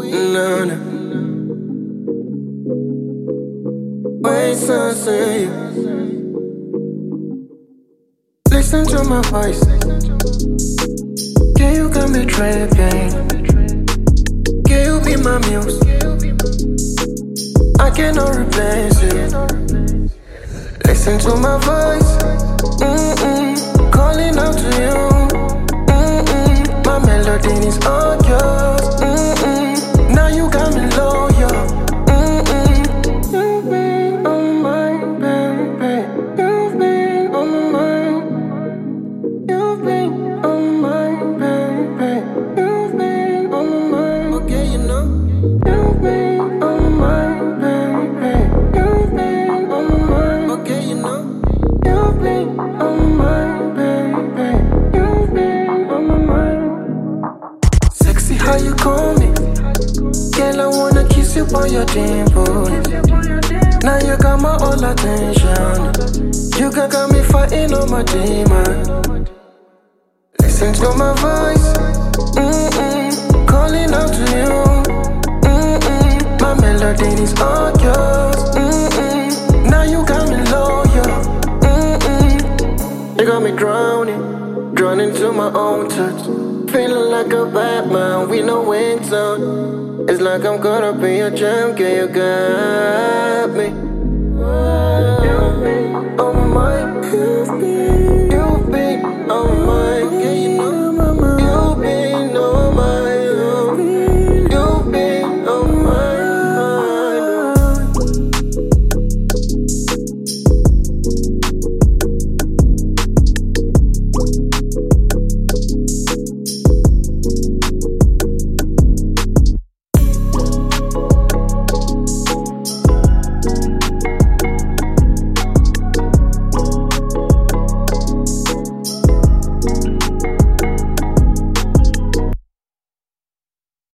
No, no. Wait, so say listen to my voice. Can you got me tripping? Can you be my muse? I cannot replace you. Listen to my voice. Calling out to you. My melody is all yours. Now you got me loyal. You've been on my mind, baby. You've been on my mind. You've been on my mind, baby. You've been on my mind. Okay, you know. You've been on my mind, baby. You've been on my mind. Okay, you know. You've been on my mind, baby. You've been on my mind. Sexy how you call me. Girl, I wanna kiss you on your dimple. Now you got my all attention. You got me fighting on my demon. Listen to my voice. Calling out to you. My melody is all yours. Now you got me loyal. You got me drowning, drawn into my own touch. Feeling like a Batman with no wings on. It's like I'm caught up in your jam, girl, you got me. You've been on my mind. You've been on my mind.